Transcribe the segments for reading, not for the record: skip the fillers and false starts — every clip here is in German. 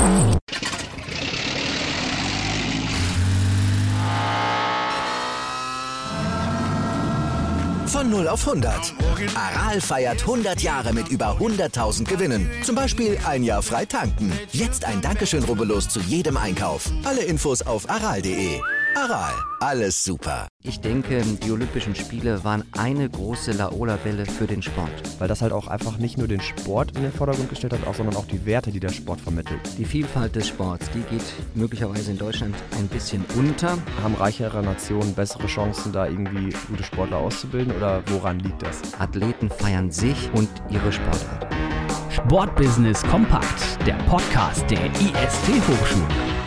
Von 0 auf 100. Aral feiert 100 Jahre mit über 100.000 Gewinnen. Zum Beispiel ein Jahr frei tanken. Jetzt ein Dankeschön, rubbellos zu jedem Einkauf. Alle Infos auf aral.de. Aral, alles super. Ich denke, die Olympischen Spiele waren eine große Laola-Welle für den Sport. Weil das halt auch einfach nicht nur den Sport in den Vordergrund gestellt hat, sondern auch die Werte, die der Sport vermittelt. Die Vielfalt des Sports, die geht möglicherweise in Deutschland ein bisschen unter. Haben reichere Nationen bessere Chancen, da irgendwie gute Sportler auszubilden, oder woran liegt das? Athleten feiern sich und ihre Sportart. Sportbusiness kompakt, der Podcast der IST Hochschule.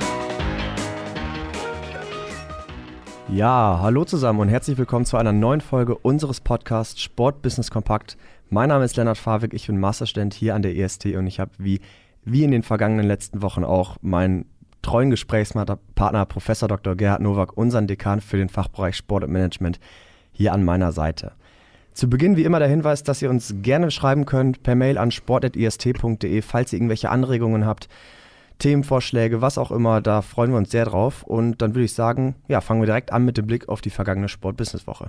Ja, hallo zusammen und herzlich willkommen zu einer neuen Folge unseres Podcasts Sportbusiness kompakt. Mein Name ist Lennart Fahrwig, ich bin Masterstudent hier an der IST und ich habe wie in den vergangenen letzten Wochen auch meinen treuen Gesprächspartner Professor Dr. Gerhard Nowak, unseren Dekan für den Fachbereich Sport und Management, hier an meiner Seite. Zu Beginn wie immer der Hinweis, dass ihr uns gerne schreiben könnt per Mail an sport@ist.de, falls ihr irgendwelche Anregungen habt, Themenvorschläge, was auch immer, da freuen wir uns sehr drauf. Und dann würde ich sagen, ja, fangen wir direkt an mit dem Blick auf die vergangene Sport-Business-Woche.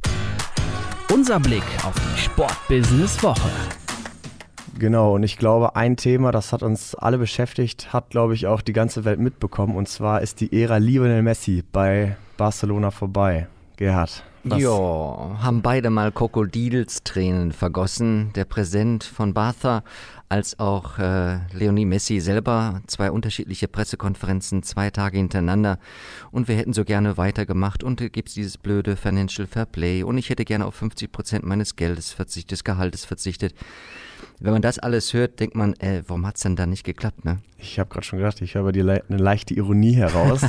Unser Blick auf die Sport-Business-Woche. Genau, und ich glaube, ein Thema, das hat uns alle beschäftigt, hat, glaube ich, auch die ganze Welt mitbekommen. Und zwar ist die Ära Lionel Messi bei Barcelona vorbei. Gerhard. Ja, haben beide mal Krokodilstränen vergossen. Der Präsident von Barca als auch Lionel Messi selber. 2 unterschiedliche Pressekonferenzen, 2 Tage hintereinander. Und wir hätten so gerne weitergemacht. Und da gibt es dieses blöde Financial Fair Play. Und ich hätte gerne auf 50% meines Geldes des Gehaltes verzichtet. Wenn man das alles hört, denkt man, warum hat es denn da nicht geklappt, ne? Ich habe gerade schon gedacht, ich höre bei dir eine leichte Ironie heraus.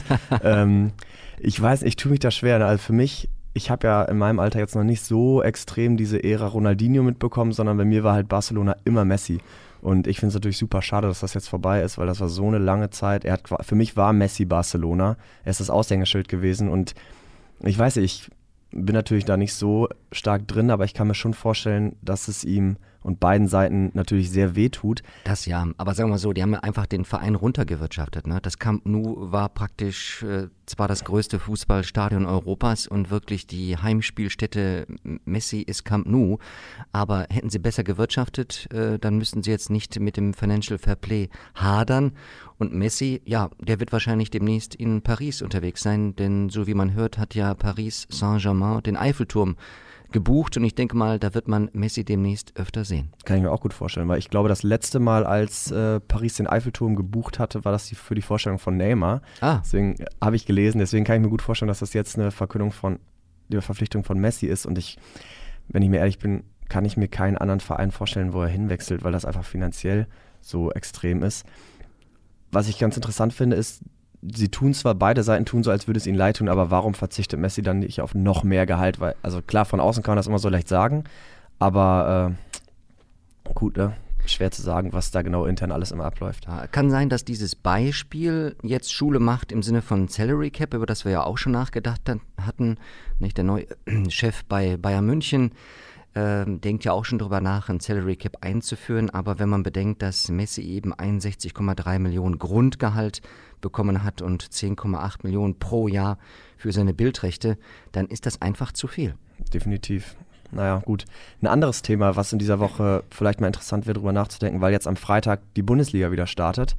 Ich weiß, ich tue mich da schwer. Also für mich, ich habe ja in meinem Alter jetzt noch nicht so extrem diese Ära Ronaldinho mitbekommen, sondern bei mir war halt Barcelona immer Messi. Und ich finde es natürlich super schade, dass das jetzt vorbei ist, weil das war so eine lange Zeit. Für mich war Messi Barcelona. Er ist das Aushängeschild gewesen und ich weiß nicht, ich bin natürlich da nicht so stark drin, aber ich kann mir schon vorstellen, dass es ihm und beiden Seiten natürlich sehr weh tut. Das ja, aber sagen wir mal so, die haben ja einfach den Verein runtergewirtschaftet, ne? Das Camp Nou war praktisch zwar das größte Fußballstadion Europas und wirklich die Heimspielstätte Messi ist Camp Nou, aber hätten sie besser gewirtschaftet, dann müssten sie jetzt nicht mit dem Financial Fair Play hadern. Und Messi, ja, der wird wahrscheinlich demnächst in Paris unterwegs sein, denn so wie man hört, hat ja Paris Saint-Germain den Eiffelturm gebucht und ich denke mal, da wird man Messi demnächst öfter sehen. Kann ich mir auch gut vorstellen, weil ich glaube, das letzte Mal, als Paris den Eiffelturm gebucht hatte, war das für die Vorstellung von Neymar. Deswegen habe ich gelesen, deswegen kann ich mir gut vorstellen, dass das jetzt eine Verpflichtung von Messi ist und wenn ich mir ehrlich bin, kann ich mir keinen anderen Verein vorstellen, wo er hinwechselt, weil das einfach finanziell so extrem ist. Was ich ganz interessant finde, ist, beide Seiten tun so, als würde es ihnen leid tun, aber warum verzichtet Messi dann nicht auf noch mehr Gehalt? Weil, also klar, von außen kann man das immer so leicht sagen, aber gut, ne? Schwer zu sagen, was da genau intern alles immer abläuft. Kann sein, dass dieses Beispiel jetzt Schule macht im Sinne von Salary Cap, über das wir ja auch schon nachgedacht hatten. Nicht? Der neue Chef bei Bayern München denkt ja auch schon darüber nach, ein Salary Cap einzuführen, aber wenn man bedenkt, dass Messi eben 61,3 Millionen Grundgehalt bekommen hat und 10,8 Millionen pro Jahr für seine Bildrechte, dann ist das einfach zu viel. Definitiv. Naja, gut. Ein anderes Thema, was in dieser Woche vielleicht mal interessant wäre, darüber nachzudenken, weil jetzt am Freitag die Bundesliga wieder startet.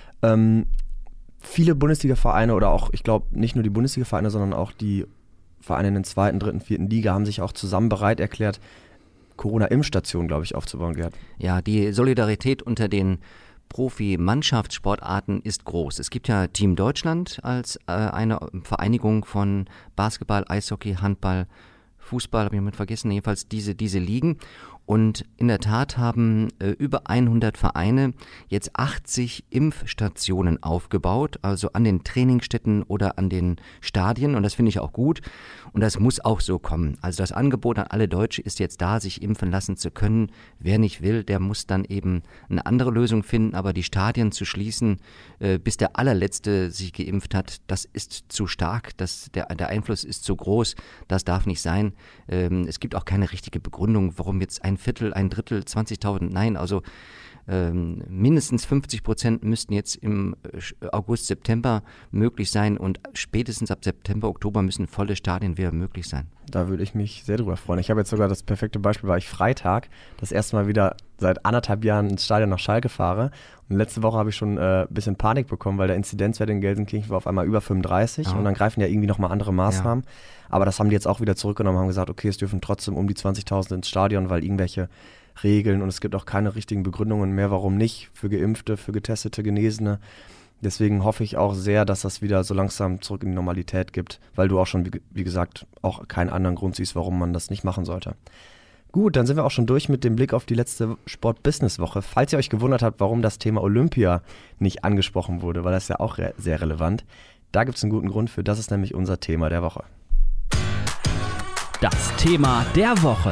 Viele Bundesliga-Vereine oder auch, ich glaube, nicht nur die Bundesliga-Vereine, sondern auch die Vereine in der 2., 3., 4. Liga haben sich auch zusammen bereit erklärt, Corona-Impfstationen, glaube ich, aufzubauen, Gerhard. Ja, die Solidarität unter den Profi-Mannschaftssportarten ist groß. Es gibt ja Team Deutschland als eine Vereinigung von Basketball, Eishockey, Handball, Fußball, habe ich mit vergessen, jedenfalls diese Ligen. Und in der Tat haben über 100 Vereine jetzt 80 Impfstationen aufgebaut, also an den Trainingsstätten oder an den Stadien. Und das finde ich auch gut. Und das muss auch so kommen. Also das Angebot an alle Deutsche ist jetzt da, sich impfen lassen zu können. Wer nicht will, der muss dann eben eine andere Lösung finden. Aber die Stadien zu schließen, bis der allerletzte sich geimpft hat, das ist zu stark. Der Einfluss ist zu groß. Das darf nicht sein. Es gibt auch keine richtige Begründung, warum jetzt ein Viertel, ein Drittel, 20.000, nein, also mindestens 50% müssten jetzt im August, September möglich sein und spätestens ab September, Oktober müssen volle Stadien wieder möglich sein. Da würde ich mich sehr drüber freuen. Ich habe jetzt sogar das perfekte Beispiel, war ich Freitag das erste Mal wieder seit 1,5 Jahren ins Stadion nach Schalke fahre. Und letzte Woche habe ich schon ein bisschen Panik bekommen, weil der Inzidenzwert in Gelsenkirchen war auf einmal über 35 und dann greifen ja irgendwie nochmal andere Maßnahmen. Ja. Aber das haben die jetzt auch wieder zurückgenommen, haben gesagt, okay, es dürfen trotzdem um die 20.000 ins Stadion, weil irgendwelche Regeln und es gibt auch keine richtigen Begründungen mehr, warum nicht, für Geimpfte, für Getestete, Genesene. Deswegen hoffe ich auch sehr, dass das wieder so langsam zurück in die Normalität gibt, weil du auch schon, wie gesagt, auch keinen anderen Grund siehst, warum man das nicht machen sollte. Gut, dann sind wir auch schon durch mit dem Blick auf die letzte Sport-Business-Woche. Falls ihr euch gewundert habt, warum das Thema Olympia nicht angesprochen wurde, weil das ist ja auch sehr relevant, da gibt es einen guten Grund für, das ist nämlich unser Thema der Woche. Das Thema der Woche.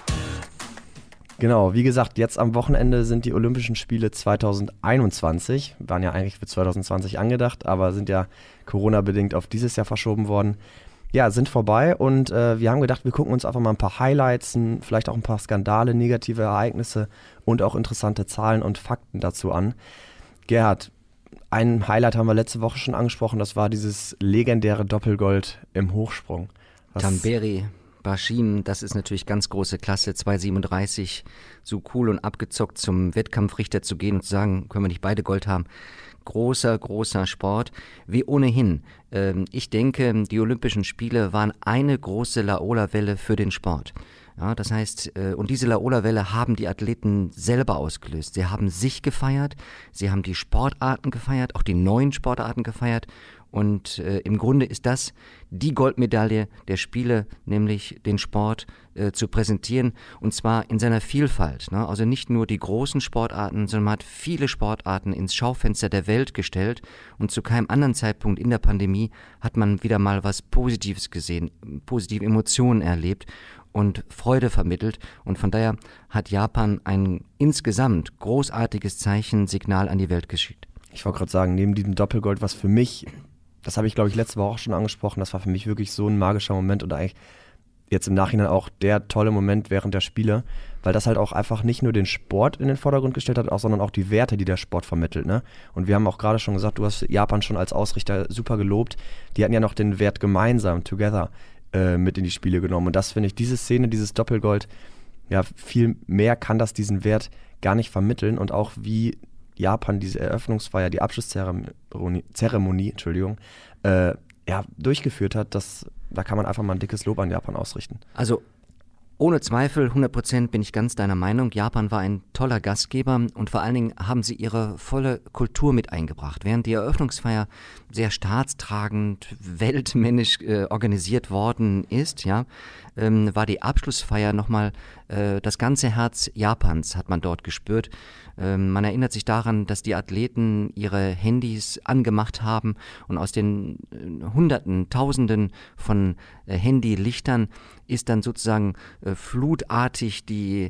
Genau, wie gesagt, jetzt am Wochenende sind die Olympischen Spiele 2021, waren ja eigentlich für 2020 angedacht, aber sind ja Corona-bedingt auf dieses Jahr verschoben worden. Ja, sind vorbei und wir haben gedacht, wir gucken uns einfach mal ein paar Highlights, vielleicht auch ein paar Skandale, negative Ereignisse und auch interessante Zahlen und Fakten dazu an. Gerhard, ein Highlight haben wir letzte Woche schon angesprochen, das war dieses legendäre Doppelgold im Hochsprung. Tamberi Barshim, das ist natürlich ganz große Klasse, 2,37, so cool und abgezockt zum Wettkampfrichter zu gehen und zu sagen, können wir nicht beide Gold haben. Großer Sport, wie ohnehin. Ich denke, die Olympischen Spiele waren eine große Laola-Welle für den Sport. Ja, das heißt, und diese Laola-Welle haben die Athleten selber ausgelöst. Sie haben sich gefeiert, sie haben die Sportarten gefeiert, auch die neuen Sportarten gefeiert. Und im Grunde ist das die Goldmedaille der Spiele, nämlich den Sport zu präsentieren und zwar in seiner Vielfalt. Ne? Also nicht nur die großen Sportarten, sondern man hat viele Sportarten ins Schaufenster der Welt gestellt und zu keinem anderen Zeitpunkt in der Pandemie hat man wieder mal was Positives gesehen, positive Emotionen erlebt und Freude vermittelt und von daher hat Japan ein insgesamt großartiges Signal an die Welt geschickt. Ich wollte gerade sagen, neben diesem Doppelgold, was für mich, das habe ich glaube ich letzte Woche auch schon angesprochen, das war für mich wirklich so ein magischer Moment und eigentlich jetzt im Nachhinein auch der tolle Moment während der Spiele, weil das halt auch einfach nicht nur den Sport in den Vordergrund gestellt hat, sondern auch die Werte, die der Sport vermittelt. Ne? Und wir haben auch gerade schon gesagt, du hast Japan schon als Ausrichter super gelobt, die hatten ja noch den Wert gemeinsam, together, mit in die Spiele genommen und das finde ich, diese Szene, dieses Doppelgold, ja viel mehr kann das diesen Wert gar nicht vermitteln und auch wie Japan diese Eröffnungsfeier, die Abschlusszeremonie, durchgeführt hat, da kann man einfach mal ein dickes Lob an Japan ausrichten. Also ohne Zweifel, 100% bin ich ganz deiner Meinung. Japan war ein toller Gastgeber und vor allen Dingen haben sie ihre volle Kultur mit eingebracht. Während die Eröffnungsfeier sehr staatstragend, weltmännisch organisiert worden ist, war die Abschlussfeier nochmal das ganze Herz Japans hat man dort gespürt. Man erinnert sich daran, dass die Athleten ihre Handys angemacht haben und aus den Hunderten, Tausenden von Handylichtern ist dann sozusagen flutartig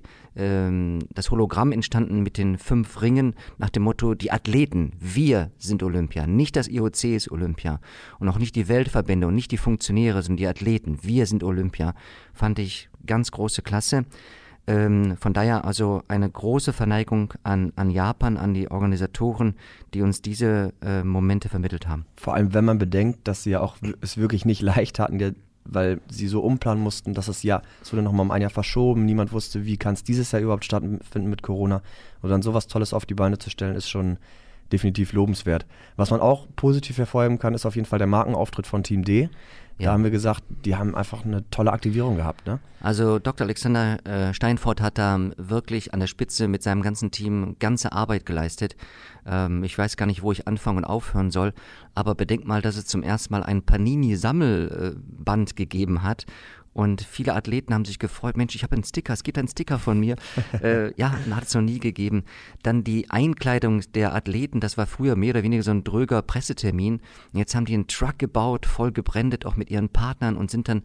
das Hologramm entstanden mit den 5 Ringen nach dem Motto, die Athleten, wir sind Olympia, nicht das IOC ist Olympia und auch nicht die Weltverbände und nicht die Funktionäre, sondern die Athleten, wir sind Olympia, fand ich ganz große Klasse. Von daher also eine große Verneigung an Japan, an die Organisatoren, die uns diese Momente vermittelt haben. Vor allem, wenn man bedenkt, dass sie ja auch es wirklich nicht leicht hatten, weil sie so umplanen mussten, dass es wurde nochmal um ein Jahr verschoben, niemand wusste, wie kann es dieses Jahr überhaupt stattfinden mit Corona. Und dann sowas Tolles auf die Beine zu stellen, ist schon definitiv lobenswert. Was man auch positiv hervorheben kann, ist auf jeden Fall der Markenauftritt von Team D. Da haben wir gesagt, die haben einfach eine tolle Aktivierung gehabt. Ne? Also Dr. Alexander Steinfort hat da wirklich an der Spitze mit seinem ganzen Team ganze Arbeit geleistet. Ich weiß gar nicht, wo ich anfangen und aufhören soll, aber bedenkt mal, dass es zum ersten Mal ein Panini-Sammelband gegeben hat. Und viele Athleten haben sich gefreut, Mensch, ich habe einen Sticker, es gibt einen Sticker von mir. Hat es noch nie gegeben. Dann die Einkleidung der Athleten, das war früher mehr oder weniger so ein dröger Pressetermin. Jetzt haben die einen Truck gebaut, voll gebrandet, auch mit ihren Partnern und sind dann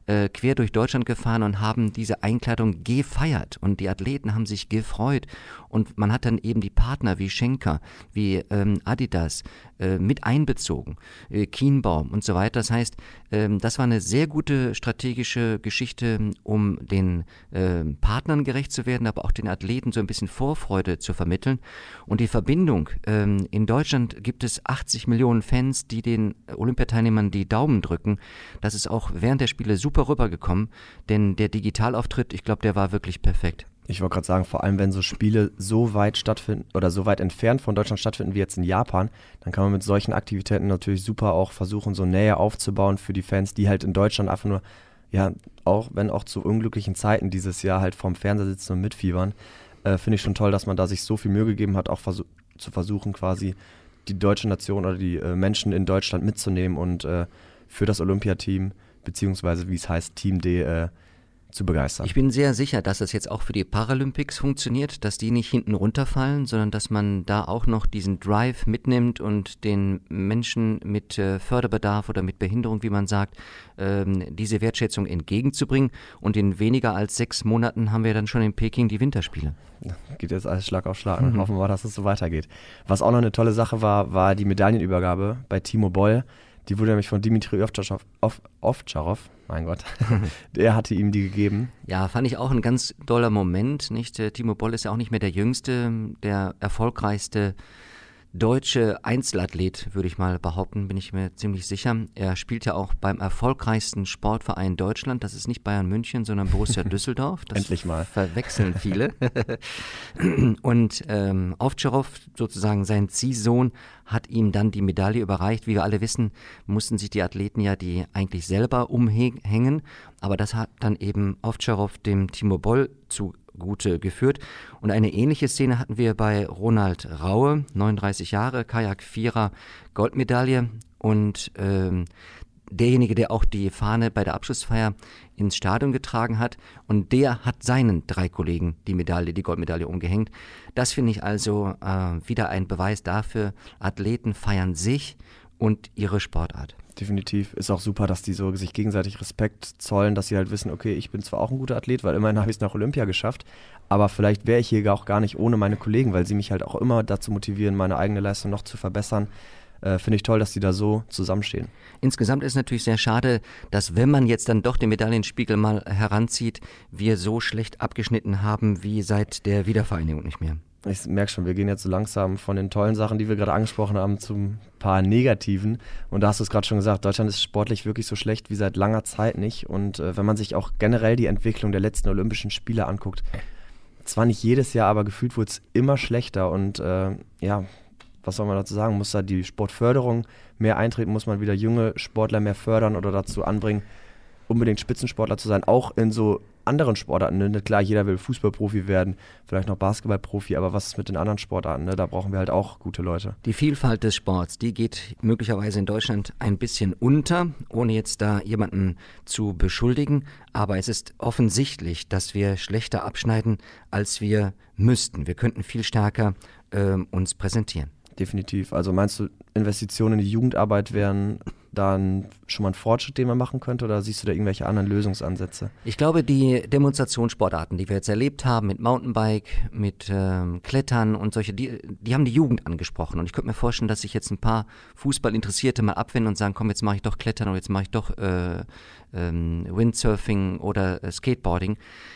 quer durch Deutschland gefahren und haben diese Einkleidung gefeiert und die Athleten haben sich gefreut und man hat dann eben die Partner wie Schenker, wie Adidas mit einbezogen, Kienbaum und so weiter. Das heißt, das war eine sehr gute strategische Geschichte, um den Partnern gerecht zu werden, aber auch den Athleten so ein bisschen Vorfreude zu vermitteln. Und die Verbindung, in Deutschland gibt es 80 Millionen Fans, die den Olympiateilnehmern die Daumen drücken. Das ist auch während der Spiele super rübergekommen, denn der Digitalauftritt, ich glaube, der war wirklich perfekt. Ich wollte gerade sagen, vor allem wenn so Spiele so weit stattfinden oder so weit entfernt von Deutschland stattfinden wie jetzt in Japan, dann kann man mit solchen Aktivitäten natürlich super auch versuchen, so Nähe aufzubauen für die Fans, die halt in Deutschland einfach nur, ja, auch wenn auch zu unglücklichen Zeiten dieses Jahr halt vorm Fernseher sitzen und mitfiebern. Finde ich schon toll, dass man da sich so viel Mühe gegeben hat, auch zu versuchen quasi die deutsche Nation oder die Menschen in Deutschland mitzunehmen und für das Olympiateam, beziehungsweise wie es heißt, Team D, zu begeistern. Ich bin sehr sicher, dass das jetzt auch für die Paralympics funktioniert, dass die nicht hinten runterfallen, sondern dass man da auch noch diesen Drive mitnimmt und den Menschen mit Förderbedarf oder mit Behinderung, wie man sagt, diese Wertschätzung entgegenzubringen. Und in weniger als 6 Monaten haben wir dann schon in Peking die Winterspiele. Geht jetzt alles Schlag auf Schlag. Hoffen wir mal, dass es so weitergeht. Was auch noch eine tolle Sache war die Medaillenübergabe bei Timo Boll. Die wurde nämlich von Dimitri Ovtcharov, mein Gott, der hatte ihm die gegeben. Ja, fand ich auch ein ganz doller Moment, nicht? Timo Boll ist ja auch nicht mehr der Jüngste, der erfolgreichste deutsche Einzelathlet, würde ich mal behaupten, bin ich mir ziemlich sicher. Er spielt ja auch beim erfolgreichsten Sportverein Deutschland. Das ist nicht Bayern München, sondern Borussia Düsseldorf. Das endlich mal. Verwechseln viele. Und Ovtcharov, sozusagen sein Ziehsohn, hat ihm dann die Medaille überreicht. Wie wir alle wissen, mussten sich die Athleten ja die eigentlich selber umhängen. Aber das hat dann eben Ovtcharov dem Timo Boll zugute geführt. Und eine ähnliche Szene hatten wir bei Ronald Raue, 39 Jahre, Kajak-Vierer, Goldmedaille. Und derjenige, der auch die Fahne bei der Abschlussfeier ins Stadion getragen hat. Und der hat seinen 3 Kollegen die Goldmedaille umgehängt. Das finde ich also wieder ein Beweis dafür, Athleten feiern sich und ihre Sportart. Definitiv. Ist auch super, dass die so sich gegenseitig Respekt zollen, dass sie halt wissen, okay, ich bin zwar auch ein guter Athlet, weil immerhin habe ich es nach Olympia geschafft, aber vielleicht wäre ich hier auch gar nicht ohne meine Kollegen, weil sie mich halt auch immer dazu motivieren, meine eigene Leistung noch zu verbessern. Finde ich toll, dass die da so zusammenstehen. Insgesamt ist es natürlich sehr schade, dass wenn man jetzt dann doch den Medaillenspiegel mal heranzieht, wir so schlecht abgeschnitten haben wie seit der Wiedervereinigung nicht mehr. Ich merke schon, wir gehen jetzt so langsam von den tollen Sachen, die wir gerade angesprochen haben, zu ein paar negativen. Und da hast du es gerade schon gesagt, Deutschland ist sportlich wirklich so schlecht wie seit langer Zeit nicht. Und wenn man sich auch generell die Entwicklung der letzten Olympischen Spiele anguckt, zwar nicht jedes Jahr, aber gefühlt wurde es immer schlechter. Und was soll man dazu sagen? Muss da die Sportförderung mehr eintreten? Muss man wieder junge Sportler mehr fördern oder dazu anbringen, unbedingt Spitzensportler zu sein? Auch in so anderen Sportarten, ne? Klar, jeder will Fußballprofi werden, vielleicht noch Basketballprofi, aber was ist mit den anderen Sportarten? Ne? Da brauchen wir halt auch gute Leute. Die Vielfalt des Sports, die geht möglicherweise in Deutschland ein bisschen unter, ohne jetzt da jemanden zu beschuldigen, aber es ist offensichtlich, dass wir schlechter abschneiden, als wir müssten. Wir könnten viel stärker uns präsentieren. Definitiv. Also meinst du, Investitionen in die Jugendarbeit wären dann schon mal ein Fortschritt, den man machen könnte, oder siehst du da irgendwelche anderen Lösungsansätze? Ich glaube, die Demonstrationssportarten, die wir jetzt erlebt haben, mit Mountainbike, mit Klettern und solche, die haben die Jugend angesprochen. Und ich könnte mir vorstellen, dass sich jetzt ein paar Fußballinteressierte mal abwenden und sagen, komm, jetzt mache ich doch Klettern oder jetzt mache ich doch Windsurfing oder Skateboarding.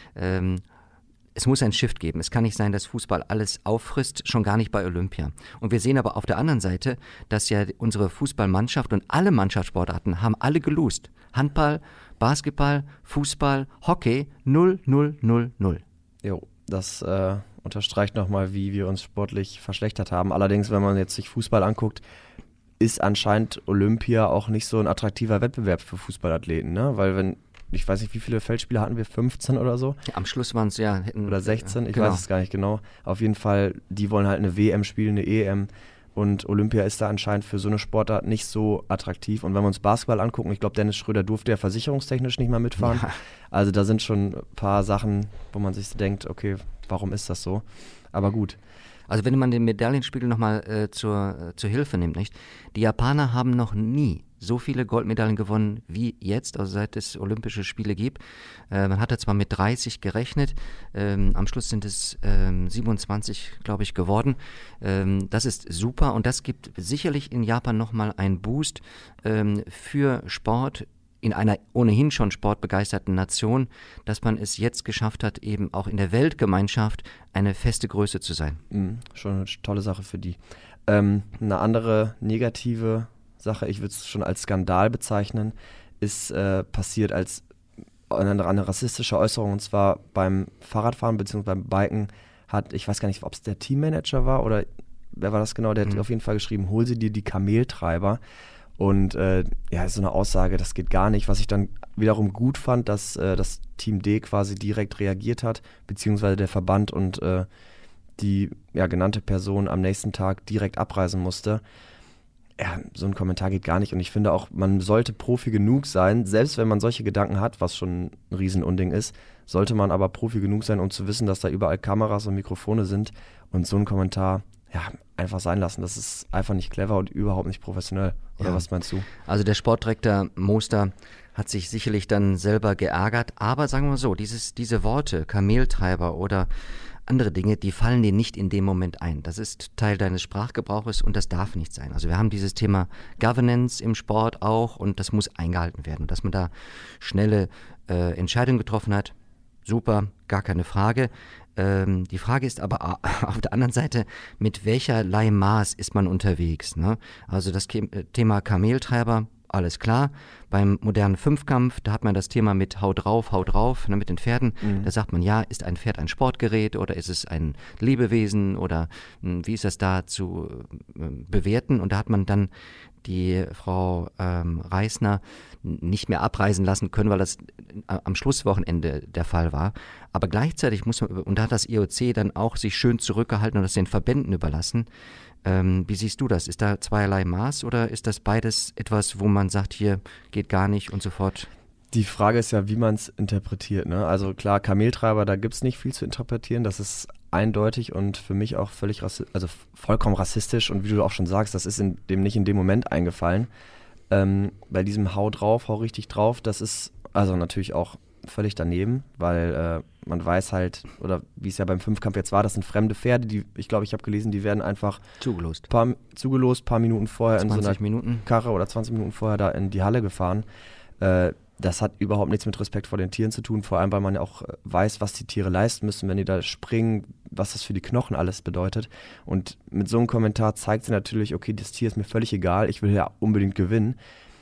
Es muss ein Shift geben. Es kann nicht sein, dass Fußball alles auffrisst, schon gar nicht bei Olympia. Und wir sehen aber auf der anderen Seite, dass ja unsere Fußballmannschaft und alle Mannschaftssportarten haben alle gelost. Handball, Basketball, Fußball, Hockey, 0, 0, 0, 0. Jo, das unterstreicht nochmal, wie wir uns sportlich verschlechtert haben. Allerdings, wenn man jetzt sich Fußball anguckt, ist anscheinend Olympia auch nicht so ein attraktiver Wettbewerb für Fußballathleten, ne? Weil ich weiß nicht, wie viele Feldspiele hatten wir, 15 oder so? Ja, am Schluss waren es ja... Oder 16, ich weiß es gar nicht genau. Auf jeden Fall, die wollen halt eine WM spielen, eine EM. Und Olympia ist da anscheinend für so eine Sportart nicht so attraktiv. Und wenn wir uns Basketball angucken, ich glaube, Dennis Schröder durfte ja versicherungstechnisch nicht mal mitfahren. Ja. Also da sind schon ein paar Sachen, wo man sich denkt, okay, warum ist das so? Aber gut. Also wenn man den Medaillenspiegel nochmal zur Hilfe nimmt, nicht? Die Japaner haben noch nie so viele Goldmedaillen gewonnen wie jetzt, also seit es Olympische Spiele gibt. Man hatte zwar mit 30 gerechnet, am Schluss sind es 27, glaube ich, geworden. Das ist super und das gibt sicherlich in Japan nochmal einen Boost für Sport in einer ohnehin schon sportbegeisterten Nation, dass man es jetzt geschafft hat, eben auch in der Weltgemeinschaft eine feste Größe zu sein. Schon eine tolle Sache für die. Eine andere negative Sache, ich würde es schon als Skandal bezeichnen, ist passiert als eine rassistische Äußerung, und zwar beim Fahrradfahren bzw. beim Biken ich weiß gar nicht, ob es der Teammanager war oder wer war das genau, der hat auf jeden Fall geschrieben, hol sie dir die Kameltreiber. Und so eine Aussage, das geht gar nicht. Was ich dann wiederum gut fand, dass das Team D quasi direkt reagiert hat, beziehungsweise der Verband und die genannte Person am nächsten Tag direkt abreisen musste. Ja, so ein Kommentar geht gar nicht. Und ich finde auch, man sollte Profi genug sein, selbst wenn man solche Gedanken hat, was schon ein Riesenunding ist, sollte man aber Profi genug sein, um zu wissen, dass da überall Kameras und Mikrofone sind und so ein Kommentar einfach sein lassen. Das ist einfach nicht clever und überhaupt nicht professionell. Oder was meinst du? Also der Sportdirektor Moster hat sich sicherlich dann selber geärgert, aber sagen wir mal so, diese Worte, Kameltreiber oder andere Dinge, die fallen dir nicht in dem Moment ein. Das ist Teil deines Sprachgebrauches und das darf nicht sein. Also wir haben dieses Thema Governance im Sport auch und das muss eingehalten werden. Dass man da schnelle Entscheidungen getroffen hat, super, gar keine Frage. Die Frage ist aber auf der anderen Seite, mit welcherlei Maß ist man unterwegs? Ne? Also das Thema Kameltreiber, alles klar. Beim modernen Fünfkampf, da hat man das Thema mit Hau drauf, ne, mit den Pferden. Da sagt man, ja, ist ein Pferd ein Sportgerät oder ist es ein Lebewesen oder wie ist das da zu bewerten? Und da hat man dann die Frau Reisner nicht mehr abreisen lassen können, weil das am Schlusswochenende der Fall war. Aber gleichzeitig und da hat das IOC dann auch sich schön zurückgehalten und das den Verbänden überlassen. Wie siehst du das? Ist da zweierlei Maß oder ist das beides etwas, wo man sagt, hier geht gar nicht und so fort? Die Frage ist ja, wie man es interpretiert. Ne? Also klar, Kameltreiber, da gibt es nicht viel zu interpretieren. Das ist eindeutig und für mich auch vollkommen rassistisch. Und wie du auch schon sagst, das ist dem nicht in dem Moment eingefallen. Bei diesem Hau richtig drauf, das ist also natürlich auch völlig daneben, weil man weiß halt, oder wie es ja beim Fünfkampf jetzt war, das sind fremde Pferde, ich glaube, ich habe gelesen, die werden einfach zugelost, paar Minuten vorher in so einer Minuten. Karre oder 20 Minuten vorher da in die Halle gefahren. Das hat überhaupt nichts mit Respekt vor den Tieren zu tun, vor allem, weil man ja auch weiß, was die Tiere leisten müssen, wenn die da springen, was das für die Knochen alles bedeutet. Und mit so einem Kommentar zeigt sie natürlich, okay, das Tier ist mir völlig egal, ich will ja unbedingt gewinnen.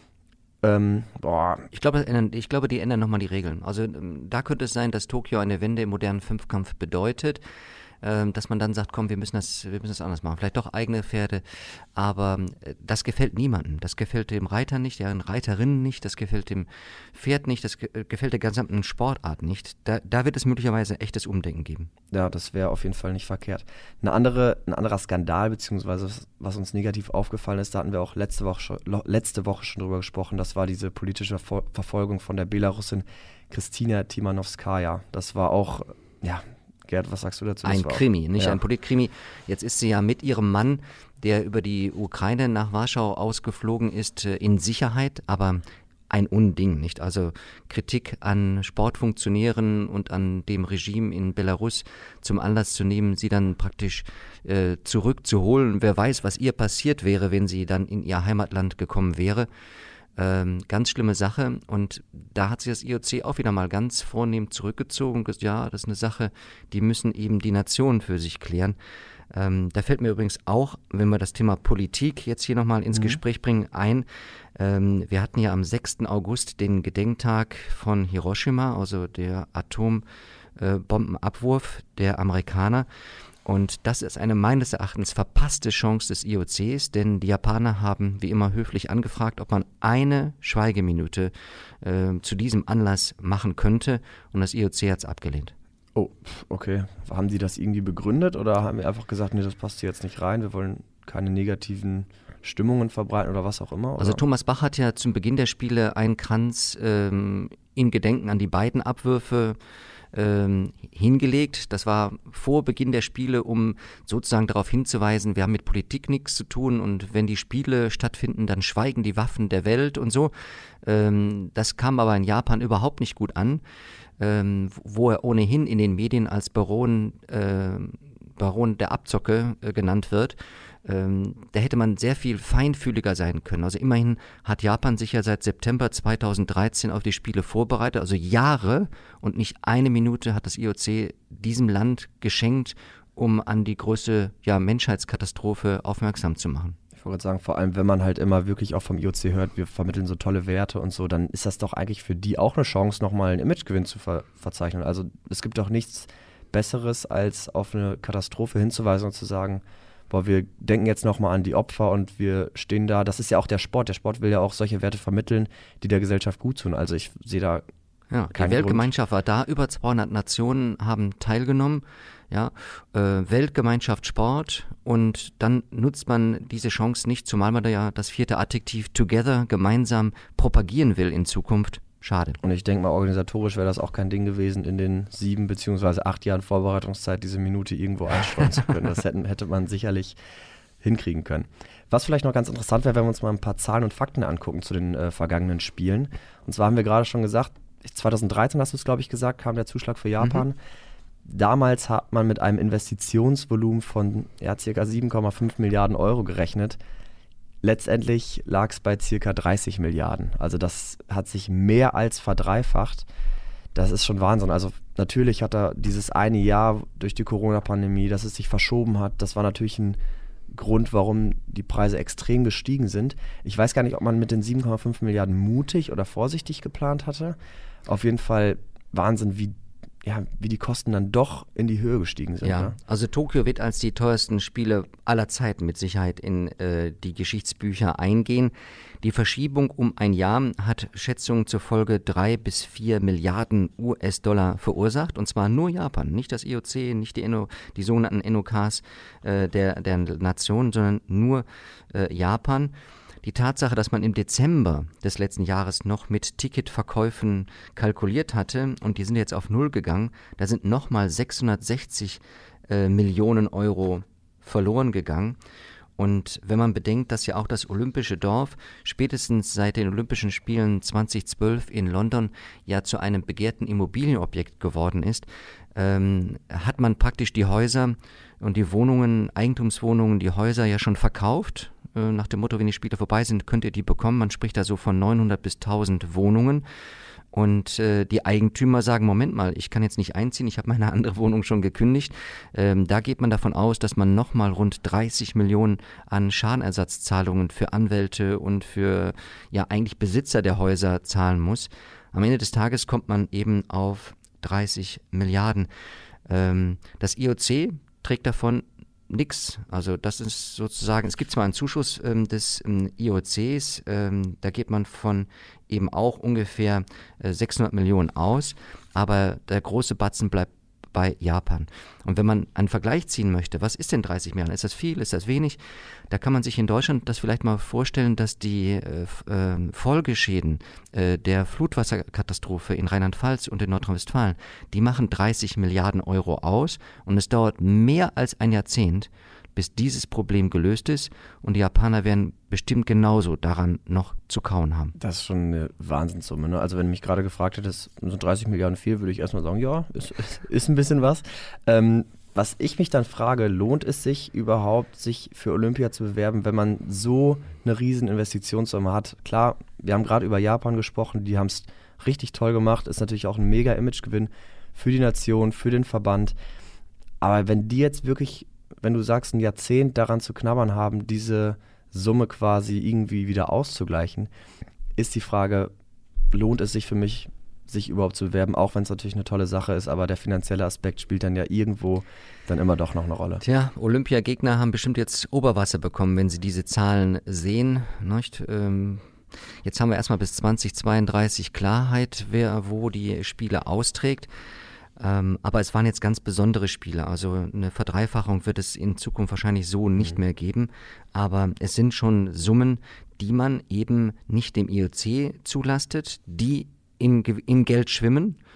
Ich glaube, die ändern nochmal die Regeln. Also da könnte es sein, dass Tokio eine Wende im modernen Fünfkampf bedeutet, dass man dann sagt, komm, wir müssen das anders machen. Vielleicht doch eigene Pferde, aber das gefällt niemandem. Das gefällt dem Reiter nicht, deren Reiterinnen nicht, das gefällt dem Pferd nicht, das gefällt der gesamten Sportart nicht. Da wird es möglicherweise echtes Umdenken geben. Ja, das wäre auf jeden Fall nicht verkehrt. Ein anderer Skandal, beziehungsweise was uns negativ aufgefallen ist, da hatten wir auch letzte Woche schon drüber gesprochen, das war diese politische Verfolgung von der Belarusin Kristina Timanowskaja. Das war auch, Gerd, was sagst du dazu? Ein Krimi, nicht ein Politkrimi. Jetzt ist sie ja mit ihrem Mann, der über die Ukraine nach Warschau ausgeflogen ist, in Sicherheit, aber ein Unding, nicht? Also Kritik an Sportfunktionären und an dem Regime in Belarus zum Anlass zu nehmen, sie dann praktisch zurückzuholen. Wer weiß, was ihr passiert wäre, wenn sie dann in ihr Heimatland gekommen wäre. Ganz schlimme Sache und da hat sich das IOC auch wieder mal ganz vornehm zurückgezogen und gesagt, ja, das ist eine Sache, die müssen eben die Nationen für sich klären. Da fällt mir übrigens auch, wenn wir das Thema Politik jetzt hier nochmal ins Gespräch bringen, ein. Wir hatten ja am 6. August den Gedenktag von Hiroshima, also der Atombombenabwurf der Amerikaner. Und das ist eine meines Erachtens verpasste Chance des IOCs, denn die Japaner haben wie immer höflich angefragt, ob man eine Schweigeminute zu diesem Anlass machen könnte und das IOC hat es abgelehnt. Oh, okay. Haben die das irgendwie begründet oder haben die einfach gesagt, nee, das passt hier jetzt nicht rein, wir wollen keine negativen Stimmungen verbreiten oder was auch immer? Oder? Also Thomas Bach hat ja zum Beginn der Spiele einen Kranz in Gedenken an die beiden Abwürfe hingelegt. Das war vor Beginn der Spiele, um sozusagen darauf hinzuweisen, wir haben mit Politik nichts zu tun und wenn die Spiele stattfinden, dann schweigen die Waffen der Welt und so. Das kam aber in Japan überhaupt nicht gut an, wo er ohnehin in den Medien als Baron der Abzocke genannt wird. Da hätte man sehr viel feinfühliger sein können. Also immerhin hat Japan sich ja seit September 2013 auf die Spiele vorbereitet, also Jahre, und nicht eine Minute hat das IOC diesem Land geschenkt, um an die größte Menschheitskatastrophe aufmerksam zu machen. Ich wollte sagen, vor allem, wenn man halt immer wirklich auch vom IOC hört, wir vermitteln so tolle Werte und so, dann ist das doch eigentlich für die auch eine Chance, nochmal einen Imagegewinn zu verzeichnen. Also es gibt doch nichts Besseres, als auf eine Katastrophe hinzuweisen und zu sagen, boah, wir denken jetzt nochmal an die Opfer und wir stehen da. Das ist ja auch der Sport. Der Sport will ja auch solche Werte vermitteln, die der Gesellschaft gut tun. Also ich sehe da die Weltgemeinschaft war da, über 200 Nationen haben teilgenommen. Ja, Weltgemeinschaft Sport, und dann nutzt man diese Chance nicht, zumal man da ja das 4. Adjektiv Together gemeinsam propagieren will in Zukunft. Schade. Und ich denke mal, organisatorisch wäre das auch kein Ding gewesen, in den 7 bzw. 8 Jahren Vorbereitungszeit diese Minute irgendwo einstreuen zu können. Das hätte man sicherlich hinkriegen können. Was vielleicht noch ganz interessant wäre, wenn wir uns mal ein paar Zahlen und Fakten angucken zu den vergangenen Spielen. Und zwar haben wir gerade schon gesagt, 2013 hast du es, glaube ich, gesagt, kam der Zuschlag für Japan. Damals hat man mit einem Investitionsvolumen von ca. 7,5 Milliarden Euro gerechnet. Letztendlich lag es bei ca. 30 Milliarden. Also das hat sich mehr als verdreifacht. Das ist schon Wahnsinn. Also natürlich hat er dieses eine Jahr durch die Corona-Pandemie, dass es sich verschoben hat, das war natürlich ein Grund, warum die Preise extrem gestiegen sind. Ich weiß gar nicht, ob man mit den 7,5 Milliarden mutig oder vorsichtig geplant hatte. Auf jeden Fall Wahnsinn, wie die Kosten dann doch in die Höhe gestiegen sind. Ja, ne? Also Tokio wird als die teuersten Spiele aller Zeiten mit Sicherheit in die Geschichtsbücher eingehen. Die Verschiebung um ein Jahr hat Schätzungen zufolge 3 bis 4 Milliarden US-Dollar verursacht, und zwar nur Japan, nicht das IOC, nicht die sogenannten NOKs der Nationen, sondern nur Japan. Die Tatsache, dass man im Dezember des letzten Jahres noch mit Ticketverkäufen kalkuliert hatte und die sind jetzt auf 0 gegangen, da sind nochmal 660 Millionen Euro verloren gegangen. Und wenn man bedenkt, dass ja auch das Olympische Dorf spätestens seit den Olympischen Spielen 2012 in London ja zu einem begehrten Immobilienobjekt geworden ist, hat man praktisch die Häuser und die Wohnungen, Eigentumswohnungen, die Häuser ja schon verkauft. Nach dem Motto, wenn die Spiele vorbei sind, könnt ihr die bekommen. Man spricht da so von 900 bis 1000 Wohnungen. Und die Eigentümer sagen, Moment mal, ich kann jetzt nicht einziehen, ich habe meine andere Wohnung schon gekündigt. Da geht man davon aus, dass man nochmal rund 30 Millionen an Schadenersatzzahlungen für Anwälte und für eigentlich Besitzer der Häuser zahlen muss. Am Ende des Tages kommt man eben auf 30 Milliarden. Das IOC trägt davon nix. Also das ist sozusagen, es gibt zwar einen Zuschuss des IOCs, da geht man von eben auch ungefähr 600 Millionen aus, aber der große Batzen bleibt bei Japan. Und wenn man einen Vergleich ziehen möchte, was ist denn 30 Milliarden? Ist das viel? Ist das wenig? Da kann man sich in Deutschland das vielleicht mal vorstellen, dass die Folgeschäden der Flutwasserkatastrophe in Rheinland-Pfalz und in Nordrhein-Westfalen, die machen 30 Milliarden Euro aus, und es dauert mehr als ein Jahrzehnt, bis dieses Problem gelöst ist, und die Japaner werden bestimmt genauso daran noch zu kauen haben. Das ist schon eine Wahnsinnssumme. Ne? Also wenn du mich gerade gefragt hättest, sind 30 Milliarden viel, würde ich erstmal sagen, ja, ist ein bisschen was. Was ich mich dann frage, lohnt es sich überhaupt, sich für Olympia zu bewerben, wenn man so eine riesen Investitionssumme hat? Klar, wir haben gerade über Japan gesprochen, die haben es richtig toll gemacht, ist natürlich auch ein mega Imagegewinn für die Nation, für den Verband. Aber wenn die jetzt wirklich, wenn du sagst, ein Jahrzehnt daran zu knabbern haben, diese Summe quasi irgendwie wieder auszugleichen, ist die Frage, lohnt es sich für mich, sich überhaupt zu bewerben, auch wenn es natürlich eine tolle Sache ist, aber der finanzielle Aspekt spielt dann ja irgendwo dann immer doch noch eine Rolle. Tja, Olympiagegner haben bestimmt jetzt Oberwasser bekommen, wenn sie diese Zahlen sehen. Nicht? Jetzt haben wir erstmal bis 2032 Klarheit, wer wo die Spiele austrägt. Aber es waren jetzt ganz besondere Spiele, also eine Verdreifachung wird es in Zukunft wahrscheinlich so nicht mehr geben, aber es sind schon Summen, die man eben nicht dem IOC zulastet, die in Geld schwimmen,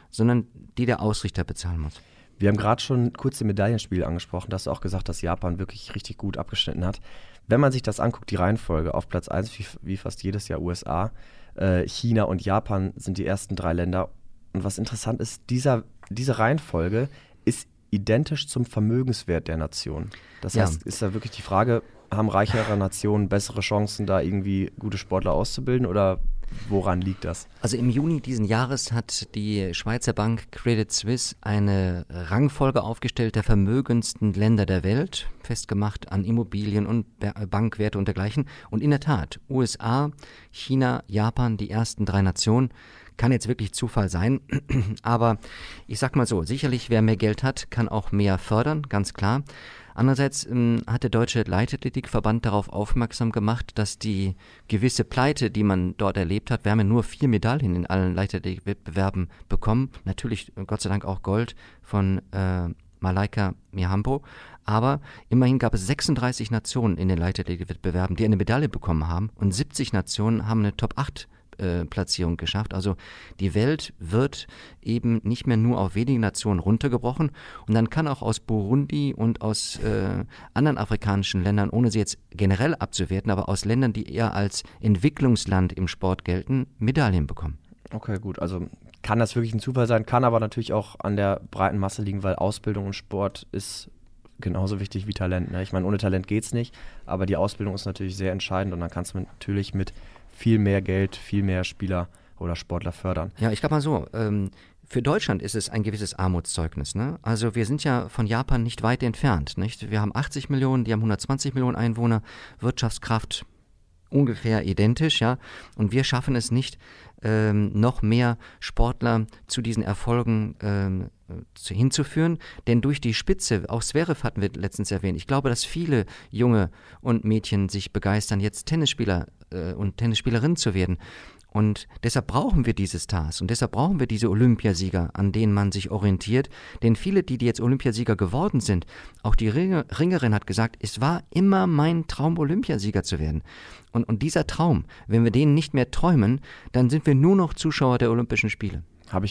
sondern die der Ausrichter bezahlen muss. Wir haben gerade schon kurz den Medaillenspiegel angesprochen. Da hast du auch gesagt, dass Japan wirklich richtig gut abgeschnitten hat. Wenn man sich das anguckt, die Reihenfolge, auf Platz 1 wie fast jedes Jahr USA, China und Japan sind die ersten 3 Länder. Und was interessant ist, diese Reihenfolge ist identisch zum Vermögenswert der Nation. Das heißt, ist da wirklich die Frage, haben reichere Nationen bessere Chancen, da irgendwie gute Sportler auszubilden oder woran liegt das? Also im Juni diesen Jahres hat die Schweizer Bank Credit Suisse eine Rangfolge aufgestellt der vermögendsten Länder der Welt, festgemacht an Immobilien und Bankwerte und dergleichen. Und in der Tat, USA, China, Japan, die ersten 3 Nationen, kann jetzt wirklich Zufall sein, aber ich sag mal so, sicherlich wer mehr Geld hat, kann auch mehr fördern, ganz klar. Andererseits hat der Deutsche Leichtathletikverband darauf aufmerksam gemacht, dass die gewisse Pleite, die man dort erlebt hat, wir haben ja nur 4 Medaillen in allen Leichtathletikwettbewerben bekommen, natürlich Gott sei Dank auch Gold von Malaika Mihambo, aber immerhin gab es 36 Nationen in den Leichtathletikwettbewerben, die eine Medaille bekommen haben und 70 Nationen haben eine Top-8 Platzierung geschafft. Also die Welt wird eben nicht mehr nur auf wenige Nationen runtergebrochen und dann kann auch aus Burundi und aus anderen afrikanischen Ländern, ohne sie jetzt generell abzuwerten, aber aus Ländern, die eher als Entwicklungsland im Sport gelten, Medaillen bekommen. Okay, gut. Also kann das wirklich ein Zufall sein, kann aber natürlich auch an der breiten Masse liegen, weil Ausbildung und Sport ist genauso wichtig wie Talent. Ne? Ich meine, ohne Talent geht's nicht, aber die Ausbildung ist natürlich sehr entscheidend und dann kannst du natürlich mit viel mehr Geld, viel mehr Spieler oder Sportler fördern. Ja, ich glaube mal so, für Deutschland ist es ein gewisses Armutszeugnis. Ne? Also wir sind ja von Japan nicht weit entfernt. Nicht? Wir haben 80 Millionen, die haben 120 Millionen Einwohner, Wirtschaftskraft ungefähr identisch, ja, und wir schaffen es nicht, noch mehr Sportler zu diesen Erfolgen hinzuführen, denn durch die Spitze, auch Zverev hatten wir letztens erwähnt, ich glaube, dass viele Junge und Mädchen sich begeistern, jetzt Tennisspieler und Tennisspielerinnen zu werden. Und deshalb brauchen wir diese Stars und deshalb brauchen wir diese Olympiasieger, an denen man sich orientiert. Denn viele, die jetzt Olympiasieger geworden sind, auch die Ringerin hat gesagt, es war immer mein Traum, Olympiasieger zu werden. Und dieser Traum, wenn wir den nicht mehr träumen, dann sind wir nur noch Zuschauer der Olympischen Spiele. Ich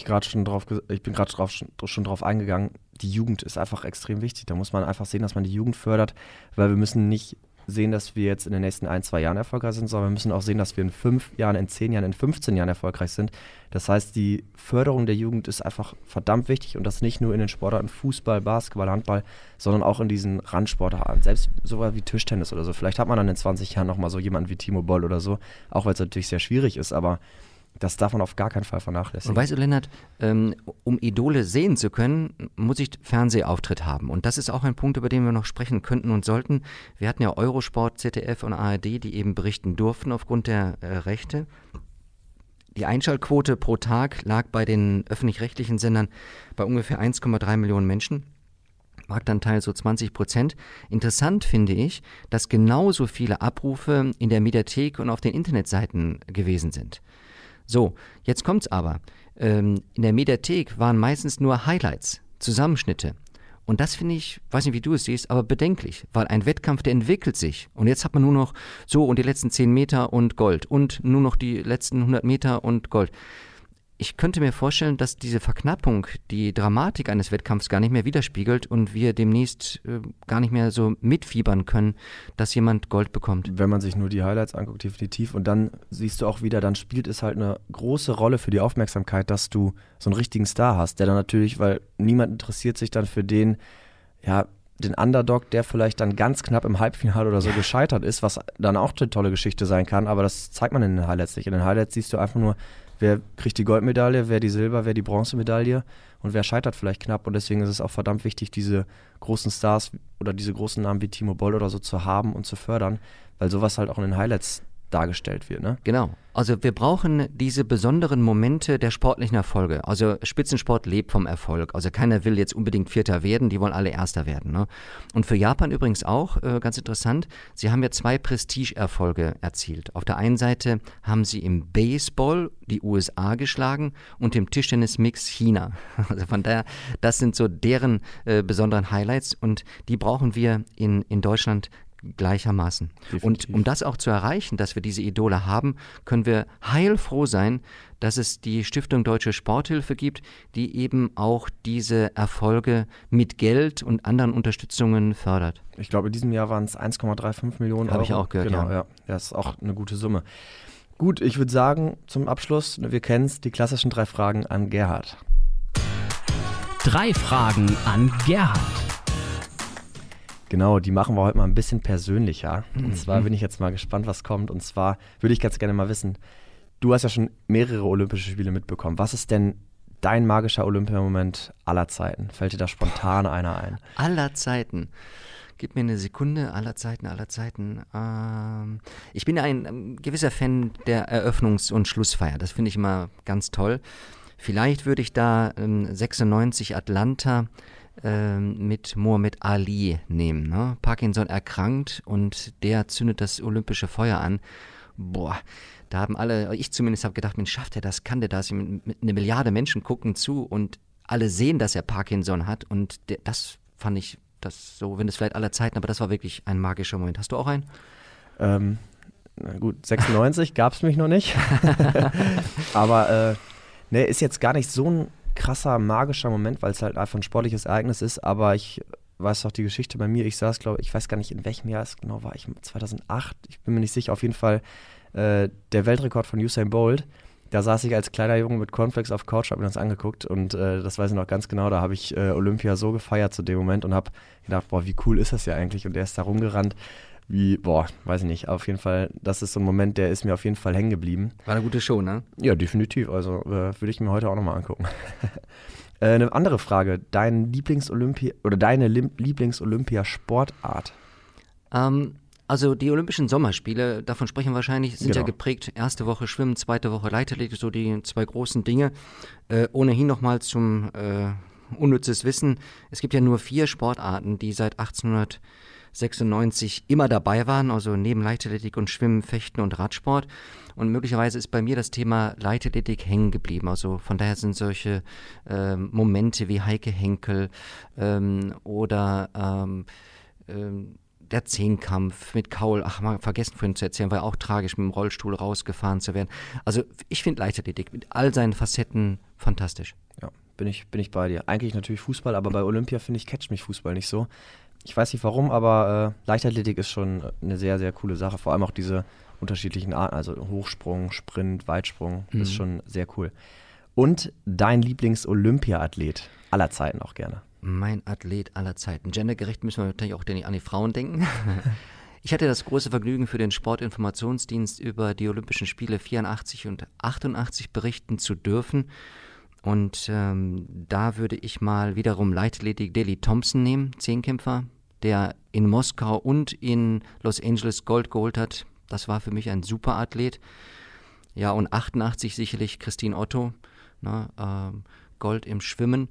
bin gerade schon drauf eingegangen, die Jugend ist einfach extrem wichtig. Da muss man einfach sehen, dass man die Jugend fördert, weil wir müssen nicht sehen, dass wir jetzt in den nächsten 1-2 Jahren erfolgreich sind, sondern wir müssen auch sehen, dass wir in 5 Jahren, in 10 Jahren, in 15 Jahren erfolgreich sind. Das heißt, die Förderung der Jugend ist einfach verdammt wichtig und das nicht nur in den Sportarten Fußball, Basketball, Handball, sondern auch in diesen Randsportarten, selbst sogar wie Tischtennis oder so. Vielleicht hat man dann in 20 Jahren nochmal so jemanden wie Timo Boll oder so, auch weil es natürlich sehr schwierig ist, aber das darf man auf gar keinen Fall vernachlässigen. Und weißt du, Lennart, um Idole sehen zu können, muss ich Fernsehauftritt haben. Und das ist auch ein Punkt, über den wir noch sprechen könnten und sollten. Wir hatten ja Eurosport, ZDF und ARD, die eben berichten durften aufgrund der Rechte. Die Einschaltquote pro Tag lag bei den öffentlich-rechtlichen Sendern bei ungefähr 1,3 Millionen Menschen. Marktanteil so 20%. Interessant finde ich, dass genauso viele Abrufe in der Mediathek und auf den Internetseiten gewesen sind. So, jetzt kommt's aber. In der Mediathek waren meistens nur Highlights, Zusammenschnitte. Und das finde ich, weiß nicht, wie du es siehst, aber bedenklich, weil ein Wettkampf, der entwickelt sich. Und jetzt hat man nur noch so und die letzten 10 Meter und Gold und nur noch die letzten 100 Meter und Gold. Ich könnte mir vorstellen, dass diese Verknappung die Dramatik eines Wettkampfs gar nicht mehr widerspiegelt und wir demnächst gar nicht mehr so mitfiebern können, dass jemand Gold bekommt. Wenn man sich nur die Highlights anguckt, definitiv. Und dann siehst du auch wieder, dann spielt es halt eine große Rolle für die Aufmerksamkeit, dass du so einen richtigen Star hast, der dann natürlich, weil niemand interessiert sich dann für den Underdog, der vielleicht dann ganz knapp im Halbfinale oder so gescheitert ist, was dann auch eine tolle Geschichte sein kann, aber das zeigt man in den Highlights nicht. In den Highlights siehst du einfach nur, wer kriegt die Goldmedaille, wer die Silber-, wer die Bronzemedaille und wer scheitert vielleicht knapp. Und deswegen ist es auch verdammt wichtig, diese großen Stars oder diese großen Namen wie Timo Boll oder so zu haben und zu fördern, weil sowas halt auch in den Highlights dargestellt wird. Ne? Genau. Also wir brauchen diese besonderen Momente der sportlichen Erfolge. Also Spitzensport lebt vom Erfolg. Also keiner will jetzt unbedingt Vierter werden, die wollen alle Erster werden. Ne? Und für Japan übrigens auch, ganz interessant, sie haben ja 2 Prestigeerfolge erzielt. Auf der einen Seite haben sie im Baseball die USA geschlagen und im Tischtennis-Mix China. Also von daher, das sind so deren besonderen Highlights und die brauchen wir in Deutschland gleichermaßen. Und um das auch zu erreichen, dass wir diese Idole haben, können wir heilfroh sein, dass es die Stiftung Deutsche Sporthilfe gibt, die eben auch diese Erfolge mit Geld und anderen Unterstützungen fördert. Ich glaube, in diesem Jahr waren es 1,35 Millionen Euro. Habe ich auch gehört, genau, ja. Das ist auch eine gute Summe. Gut, ich würde sagen, zum Abschluss, wir kennen es, die klassischen 3 Fragen an Gerhard. 3 Fragen an Gerhard. Genau, die machen wir heute mal ein bisschen persönlicher. Und zwar bin ich jetzt mal gespannt, was kommt. Und zwar würde ich ganz gerne mal wissen, du hast ja schon mehrere Olympische Spiele mitbekommen. Was ist denn dein magischer Olympiamoment aller Zeiten? Fällt dir da spontan einer ein? Aller Zeiten. Gib mir eine Sekunde. Aller Zeiten. Ich bin ein gewisser Fan der Eröffnungs- und Schlussfeier. Das finde ich immer ganz toll. Vielleicht würde ich da 96 Atlanta mit Muhammad Ali nehmen. Ne? Parkinson erkrankt und der zündet das olympische Feuer an. Boah, da haben alle, ich zumindest habe gedacht, Mensch, schafft er das, kann der das? Mit 1 Milliarde Menschen gucken zu und alle sehen, dass er Parkinson hat und das fand ich, das so, wenn es vielleicht aller Zeiten, aber das war wirklich ein magischer Moment. Hast du auch einen? Na gut, 96 gab es mich noch nicht. Aber ist jetzt gar nicht so ein krasser, magischer Moment, weil es halt einfach ein sportliches Ereignis ist, aber ich weiß doch die Geschichte bei mir, ich saß, glaube ich, weiß gar nicht, in welchem Jahr es genau war, 2008, ich bin mir nicht sicher, auf jeden Fall der Weltrekord von Usain Bolt, da saß ich als kleiner Junge mit Cornflakes auf Couch, habe mir das angeguckt und das weiß ich noch ganz genau, da habe ich Olympia so gefeiert zu dem Moment und habe gedacht, boah, wie cool ist das ja eigentlich und der ist da rumgerannt, weiß ich nicht, auf jeden Fall, das ist so ein Moment, der ist mir auf jeden Fall hängen geblieben. War eine gute Show, ne? Ja, definitiv, also würde ich mir heute auch nochmal angucken. Eine andere Frage, deine Lieblings-Olympiasportart? Also die Olympischen Sommerspiele, davon sprechen wir wahrscheinlich, sind ja geprägt, erste Woche Schwimmen, zweite Woche Leichtathletik, so die 2 großen Dinge. Ohnehin nochmal zum unnützes Wissen, es gibt ja nur 4 Sportarten, die seit 1896 immer dabei waren, also neben Leichtathletik und Schwimmen, Fechten und Radsport. Und möglicherweise ist bei mir das Thema Leichtathletik hängen geblieben. Also von daher sind solche Momente wie Heike Henkel oder der Zehnkampf mit Kaul, mal vergessen vorhin zu erzählen, war ja auch tragisch, mit dem Rollstuhl rausgefahren zu werden. Also ich finde Leichtathletik mit all seinen Facetten fantastisch. Ja, bin ich bei dir. Eigentlich natürlich Fußball, aber bei Olympia, finde ich, catcht mich Fußball nicht so. Ich weiß nicht warum, aber Leichtathletik ist schon eine sehr, sehr coole Sache. Vor allem auch diese unterschiedlichen Arten, also Hochsprung, Sprint, Weitsprung, ist schon sehr cool. Und dein Lieblings-Olympia-Athlet aller Zeiten auch gerne? Mein Athlet aller Zeiten. Gendergerecht müssen wir natürlich auch an die Frauen denken. Ich hatte das große Vergnügen, für den Sportinformationsdienst über die Olympischen Spiele 84 und 88 berichten zu dürfen. Und da würde ich mal wiederum Leichtathletik Daley Thompson nehmen, Zehnkämpfer, der in Moskau und in Los Angeles Gold geholt hat. Das war für mich ein super Athlet. Ja, und 88 sicherlich Christine Otto, Gold im Schwimmen.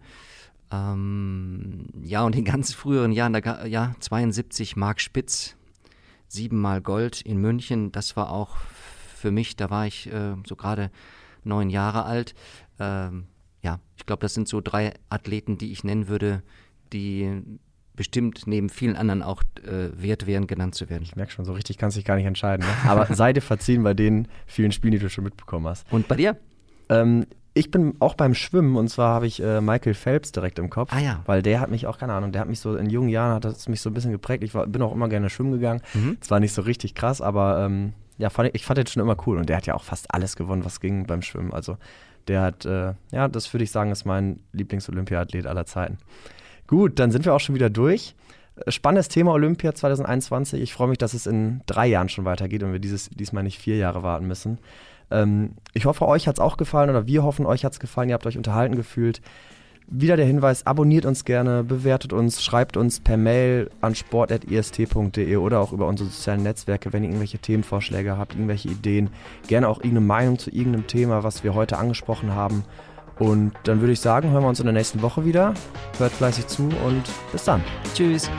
Ja, und in ganz früheren Jahren, 72 Marc Spitz, 7-mal Gold in München. Das war auch für mich, da war ich so gerade 9 Jahre alt. Ich glaube, das sind so 3 Athleten, die ich nennen würde, die bestimmt neben vielen anderen auch wert wären, genannt zu werden. Ich merke schon, so richtig kannst du dich gar nicht entscheiden. Ne? Aber sei dir verziehen bei den vielen Spielen, die du schon mitbekommen hast. Und bei dir? Ich bin auch beim Schwimmen und zwar habe ich Michael Phelps direkt im Kopf, weil der hat mich auch, keine Ahnung, der hat mich so in jungen Jahren, hat das mich so ein bisschen geprägt. Ich bin auch immer gerne schwimmen gegangen. Zwar nicht so richtig krass, aber ich fand den schon immer cool und der hat ja auch fast alles gewonnen, was ging beim Schwimmen. Also der hat, das würde ich sagen, ist mein Lieblings-Olympiaathlet aller Zeiten. Gut, dann sind wir auch schon wieder durch. Spannendes Thema Olympia 2021. Ich freue mich, dass es in 3 Jahren schon weitergeht und wir diesmal nicht 4 Jahre warten müssen. Ich hoffe, euch hat es auch gefallen oder wir hoffen, euch hat es gefallen. Ihr habt euch unterhalten gefühlt. Wieder der Hinweis, abonniert uns gerne, bewertet uns, schreibt uns per Mail an sport@ist.de oder auch über unsere sozialen Netzwerke, wenn ihr irgendwelche Themenvorschläge habt, irgendwelche Ideen. Gerne auch irgendeine Meinung zu irgendeinem Thema, was wir heute angesprochen haben. Und dann würde ich sagen, hören wir uns in der nächsten Woche wieder. Hört fleißig zu und bis dann. Tschüss.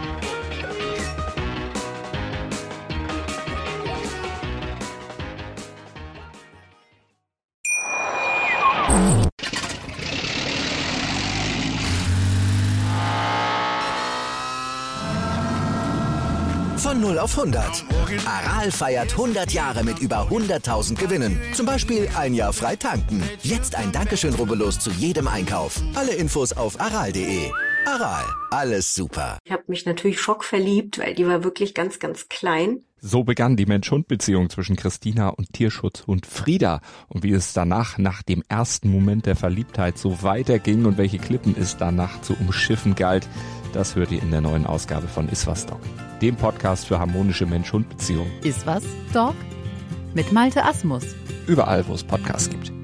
Von 0 auf 100. Aral feiert 100 Jahre mit über 100.000 Gewinnen. Zum Beispiel ein Jahr frei tanken. Jetzt ein Dankeschön, rubbellos zu jedem Einkauf. Alle Infos auf aral.de. Aral, alles super. Ich habe mich natürlich schockverliebt, weil die war wirklich ganz, ganz klein. So begann die Mensch-Hund-Beziehung zwischen Christina und Tierschutzhund Frieda. Und wie es danach, nach dem ersten Moment der Verliebtheit, so weiterging und welche Klippen es danach zu umschiffen galt, das hört ihr in der neuen Ausgabe von Iswas Dog, dem Podcast für harmonische Mensch-Hund-Beziehungen. Iswas Dog? Mit Malte Asmus. Überall, wo es Podcasts gibt.